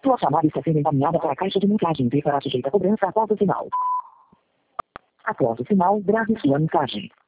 Sua chamada está sendo encaminhada para a caixa de mensagens e será sujeita a cobrança após o sinal. Após o sinal, grave sua mensagem.